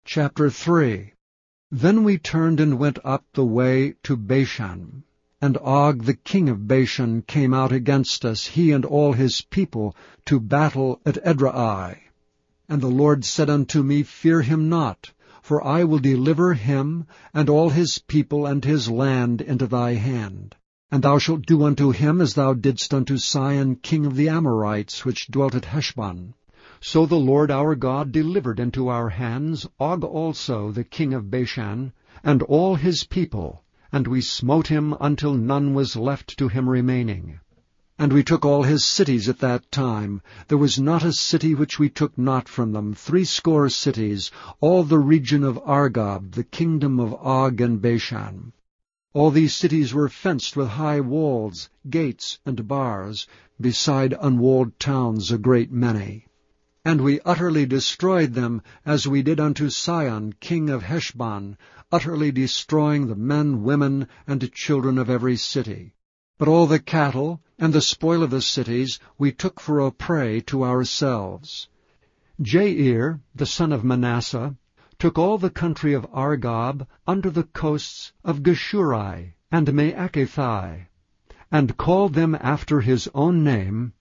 Chapter 3. Then we turned and went up the way to Bashan. And Og the king of Bashan came out against us, he and all his people, to battle at Edrei. And the Lord said unto me, Fear him not, for I will deliver him and all his people and his land into thy hand. And thou shalt do unto him as thou didst unto Sihon king of the Amorites, which dwelt at Heshbon. So the Lord our God delivered into our hands Og also the king of Bashan, and all his people, and we smote him until none was left to him remaining. And we took all his cities at that time. There was not a city which we took not from them, 80 cities, all the region of Argob, the kingdom of Og and Bashan. All these cities were fenced with high walls, gates, and bars, beside unwalled towns a great many. And we utterly destroyed them, as we did unto Sihon king of Heshbon, utterly destroying the men, women, and children of every city. But all the cattle and the spoil of the cities we took for a prey to ourselves. Jair, the son of Manasseh, took all the country of Argob under the coasts of Geshurai and Maacathai, and called them after his own name,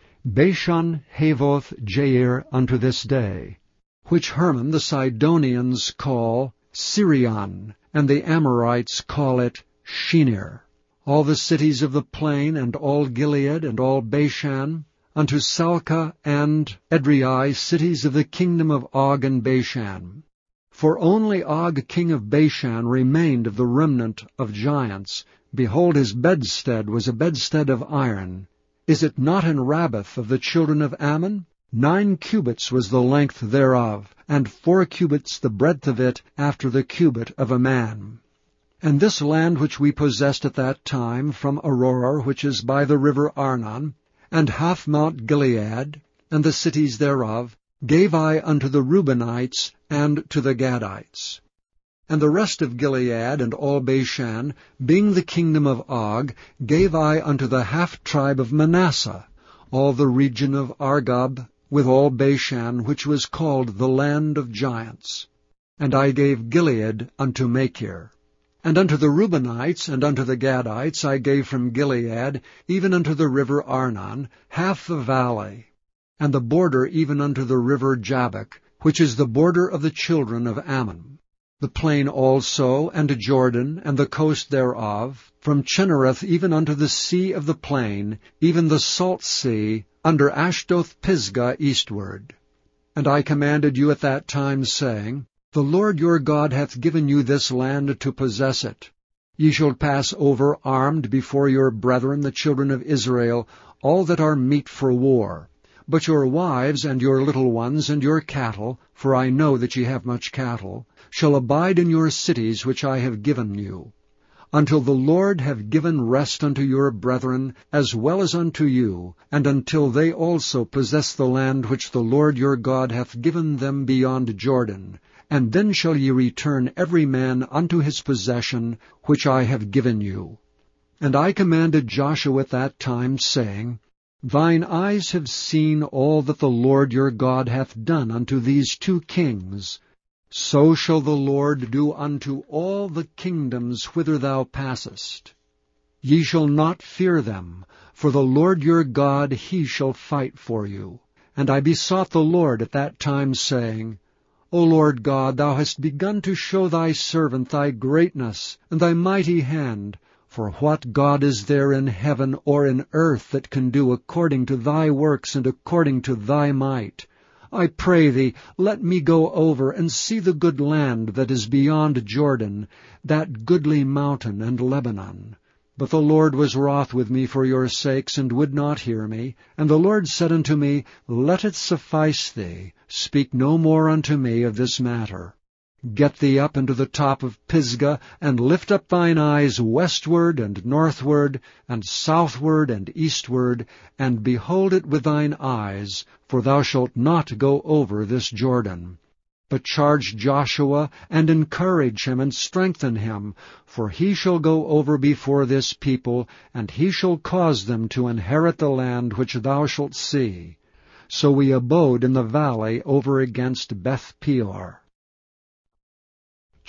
Bashan Havoth Jair unto this day, which Hermon the Sidonians call Sirion, and the Amorites call it Shinir. All the cities of the plain, and all Gilead, and all Bashan, unto Salcah and Edrei, cities of the kingdom of Og and Bashan. For only Og king of Bashan remained of the remnant of giants. Behold, his bedstead was a bedstead of iron. Is it not in Rabbath of the children of Ammon? 9 cubits was the length thereof, and 4 cubits the breadth of it, after the cubit of a man. And this land which we possessed at that time, from Aroer, which is by the river Arnon, and half Mount Gilead, and the cities thereof, gave I unto the Reubenites and to the Gadites. And the rest of Gilead and all Bashan, being the kingdom of Og, gave I unto the half-tribe of Manasseh, all the region of Argob, with all Bashan, which was called the land of giants. And I gave Gilead unto Machir. And unto the Reubenites and unto the Gadites I gave from Gilead, even unto the river Arnon, half the valley, and the border even unto the river Jabbok, which is the border of the children of Ammon. The plain also, and Jordan, and the coast thereof, from Chinnereth even unto the sea of the plain, even the salt sea, under Ashdoth-Pisgah eastward. And I commanded you at that time, saying, The Lord your God hath given you this land to possess it. Ye shall pass over armed before your brethren the children of Israel, all that are meet for war. But your wives and your little ones and your cattle, for I know that ye have much cattle, shall abide in your cities which I have given you, until the Lord have given rest unto your brethren, as well as unto you, and until they also possess the land which the Lord your God hath given them beyond Jordan. And then shall ye return every man unto his possession, which I have given you. And I commanded Joshua at that time, saying, Thine eyes have seen all that the Lord your God hath done unto these 2 kings. So shall the Lord do unto all the kingdoms whither thou passest. Ye shall not fear them, for the Lord your God, he shall fight for you. And I besought the Lord at that time, saying, O Lord God, thou hast begun to show thy servant thy greatness and thy mighty hand. For what God is there in heaven or in earth that can do according to thy works and according to thy might? I pray thee, let me go over and see the good land that is beyond Jordan, that goodly mountain and Lebanon. But the Lord was wroth with me for your sakes, and would not hear me. And the Lord said unto me, Let it suffice thee, speak no more unto me of this matter. Get thee up into the top of Pisgah, and lift up thine eyes westward and northward, and southward and eastward, and behold it with thine eyes, for thou shalt not go over this Jordan. But charge Joshua, and encourage him, and strengthen him, for he shall go over before this people, and he shall cause them to inherit the land which thou shalt see. So we abode in the valley over against Beth Peor.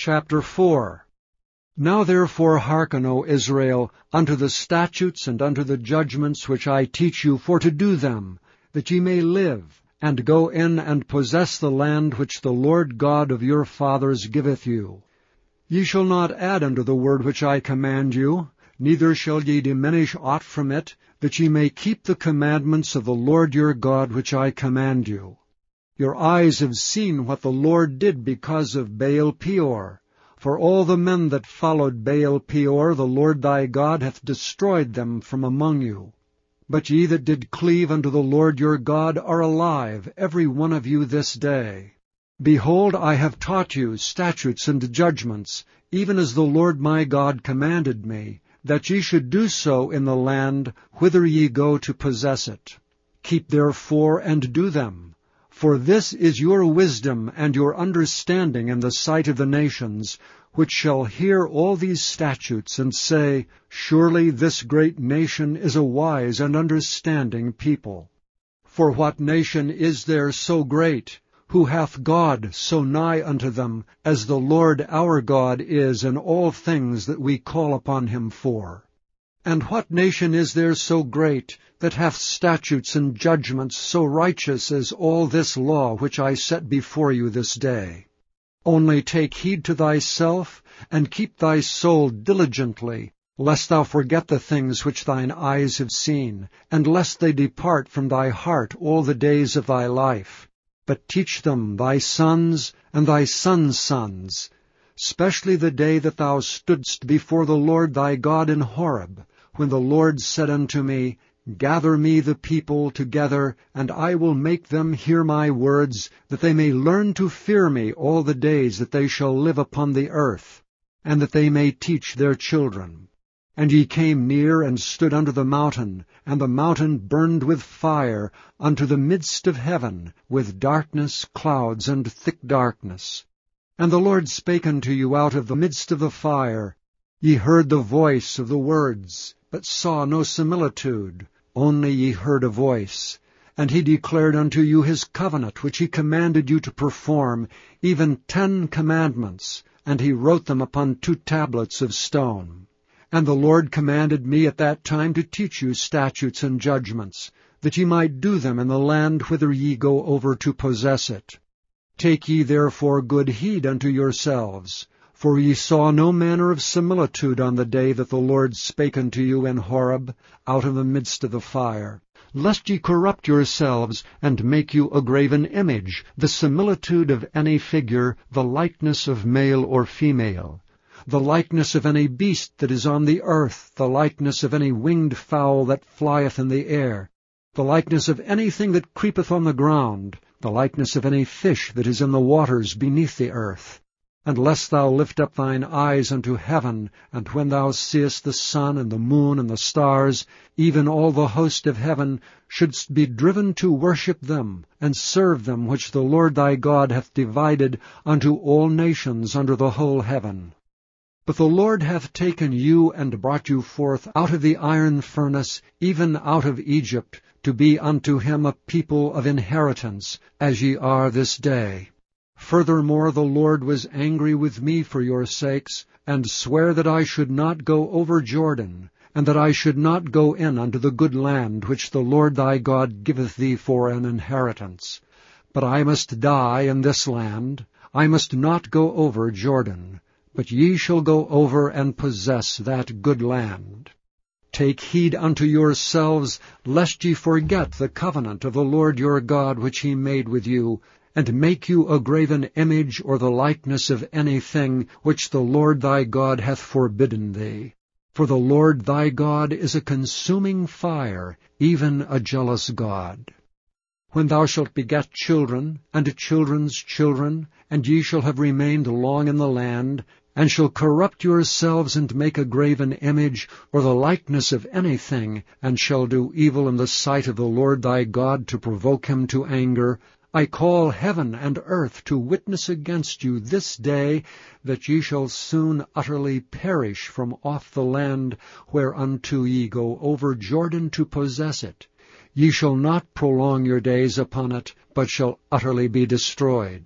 Chapter 4. Now therefore hearken, O Israel, unto the statutes and unto the judgments which I teach you, for to do them, that ye may live, and go in and possess the land which the Lord God of your fathers giveth you. Ye shall not add unto the word which I command you, neither shall ye diminish aught from it, that ye may keep the commandments of the Lord your God which I command you. Your eyes have seen what the Lord did because of Baal Peor. For all the men that followed Baal Peor, the Lord thy God hath destroyed them from among you. But ye that did cleave unto the Lord your God are alive, every one of you this day. Behold, I have taught you statutes and judgments, even as the Lord my God commanded me, that ye should do so in the land whither ye go to possess it. Keep therefore and do them. For this is your wisdom and your understanding in the sight of the nations, which shall hear all these statutes, and say, Surely this great nation is a wise and understanding people. For what nation is there so great, who hath God so nigh unto them, as the Lord our God is in all things that we call upon him for? And what nation is there so great, that hath statutes and judgments so righteous as all this law which I set before you this day? Only take heed to thyself, and keep thy soul diligently, lest thou forget the things which thine eyes have seen, and lest they depart from thy heart all the days of thy life. But teach them thy sons and thy sons' sons, specially the day that thou stoodst before the Lord thy God in Horeb, when the Lord said unto me, Gather me the people together, and I will make them hear my words, that they may learn to fear me all the days that they shall live upon the earth, and that they may teach their children. And ye came near and stood under the mountain, and the mountain burned with fire unto the midst of heaven, with darkness, clouds, and thick darkness. And the Lord spake unto you out of the midst of the fire. Ye heard the voice of the words, but saw no similitude, only ye heard a voice. And he declared unto you his covenant, which he commanded you to perform, even 10 commandments, and he wrote them upon 2 tablets of stone. And the Lord commanded me at that time to teach you statutes and judgments, that ye might do them in the land whither ye go over to possess it. Take ye therefore good heed unto yourselves, for ye saw no manner of similitude on the day that the Lord spake unto you in Horeb, out of the midst of the fire, lest ye corrupt yourselves, and make you a graven image, the similitude of any figure, the likeness of male or female, the likeness of any beast that is on the earth, the likeness of any winged fowl that flieth in the air, the likeness of anything that creepeth on the ground, the likeness of any fish that is in the waters beneath the earth. And lest thou lift up thine eyes unto heaven, and when thou seest the sun and the moon and the stars, even all the host of heaven, shouldst be driven to worship them, and serve them which the Lord thy God hath divided unto all nations under the whole heaven. But the Lord hath taken you and brought you forth out of the iron furnace, even out of Egypt, to be unto him a people of inheritance, as ye are this day. Furthermore, the Lord was angry with me for your sakes, and sware that I should not go over Jordan, and that I should not go in unto the good land which the Lord thy God giveth thee for an inheritance. But I must die in this land, I must not go over Jordan, but ye shall go over and possess that good land. Take heed unto yourselves, lest ye forget the covenant of the Lord your God which he made with you, and make you a graven image or the likeness of anything which the Lord thy God hath forbidden thee. For the Lord thy God is a consuming fire, even a jealous God. When thou shalt beget children, and children's children, and ye shall have remained long in the land, and shall corrupt yourselves and make a graven image, or the likeness of anything, and shall do evil in the sight of the Lord thy God to provoke him to anger, I call heaven and earth to witness against you this day, that ye shall soon utterly perish from off the land whereunto ye go over Jordan to possess it. Ye shall not prolong your days upon it, but shall utterly be destroyed.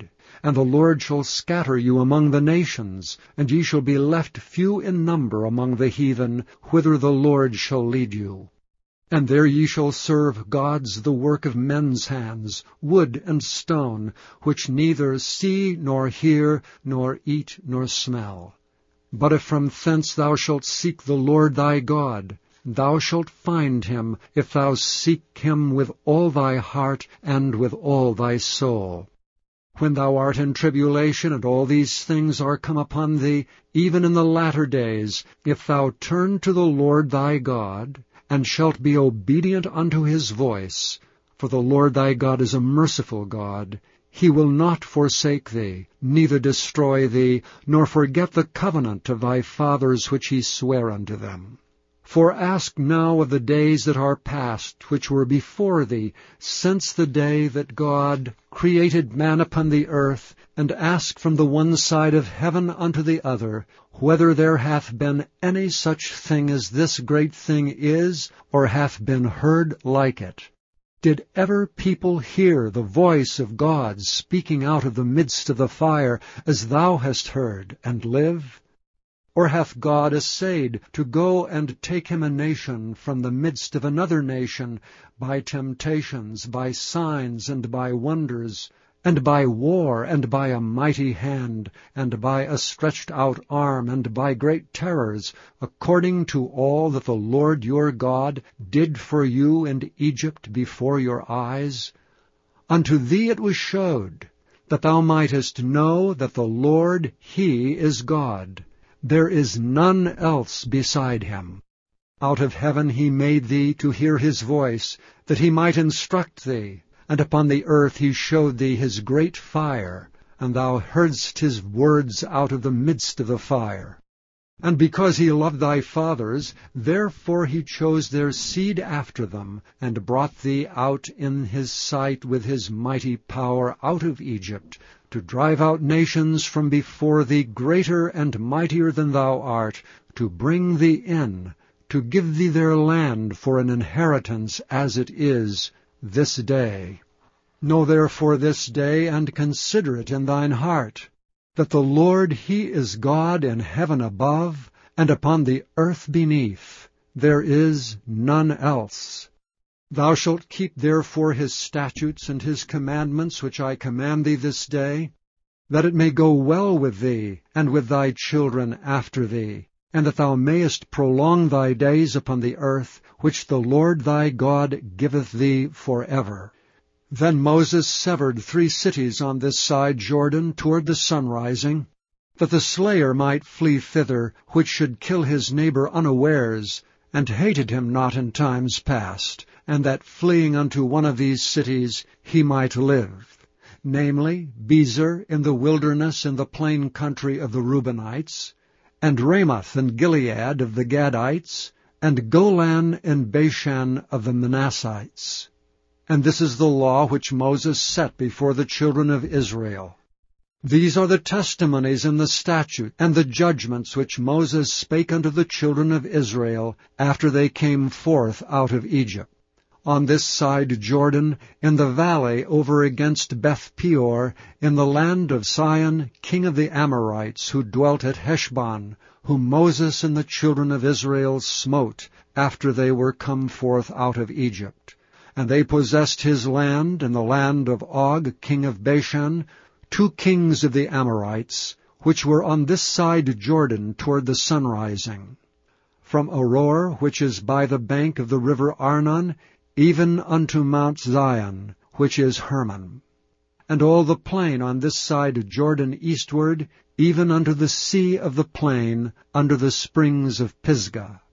And the Lord shall scatter you among the nations, and ye shall be left few in number among the heathen, whither the Lord shall lead you. And there ye shall serve gods the work of men's hands, wood and stone, which neither see nor hear, nor eat nor smell. But if from thence thou shalt seek the Lord thy God, thou shalt find him, if thou seek him with all thy heart and with all thy soul. When thou art in tribulation, and all these things are come upon thee, even in the latter days, if thou turn to the Lord thy God, and shalt be obedient unto his voice, for the Lord thy God is a merciful God, he will not forsake thee, neither destroy thee, nor forget the covenant of thy fathers which he sware unto them. For ask now of the days that are past, which were before thee, since the day that God created man upon the earth, and ask from the one side of heaven unto the other, whether there hath been any such thing as this great thing is, or hath been heard like it. Did ever people hear the voice of God speaking out of the midst of the fire, as thou hast heard, and live? Or hath God essayed to go and take him a nation from the midst of another nation, by temptations, by signs, and by wonders, and by war, and by a mighty hand, and by a stretched out arm, and by great terrors, according to all that the Lord your God did for you in Egypt before your eyes? Unto thee it was showed, that thou mightest know that the Lord, he is God. There is none else beside him. Out of heaven he made thee to hear his voice, that he might instruct thee. And upon the earth he showed thee his great fire, and thou heardst his words out of the midst of the fire. And because he loved thy fathers, therefore he chose their seed after them, and brought thee out in his sight with his mighty power out of Egypt, to drive out nations from before thee greater and mightier than thou art, to bring thee in, to give thee their land for an inheritance as it is this day. Know therefore this day, and consider it in thine heart, that the Lord he is God in heaven above, and upon the earth beneath. There is none else. Thou shalt keep therefore his statutes and his commandments which I command thee this day, that it may go well with thee, and with thy children after thee, and that thou mayest prolong thy days upon the earth, which the Lord thy God giveth thee forever. Then Moses severed 3 cities on this side Jordan toward the sunrising, that the slayer might flee thither, which should kill his neighbor unawares, and hated him not in times past, and that fleeing unto one of these cities he might live, namely, Bezer in the wilderness in the plain country of the Reubenites, and Ramoth in Gilead of the Gadites, and Golan in Bashan of the Manassites. And this is the law which Moses set before the children of Israel. These are the testimonies and the statute and the judgments which Moses spake unto the children of Israel after they came forth out of Egypt. On this side Jordan, in the valley over against Beth-peor, in the land of Sihon, king of the Amorites, who dwelt at Heshbon, whom Moses and the children of Israel smote after they were come forth out of Egypt. And they possessed his land, and the land of Og, king of Bashan, 2 kings of the Amorites, which were on this side Jordan toward the sunrising. From Aroer, which is by the bank of the river Arnon, even unto Mount Zion, which is Hermon. And all the plain on this side Jordan eastward, even unto the sea of the plain, under the springs of Pisgah.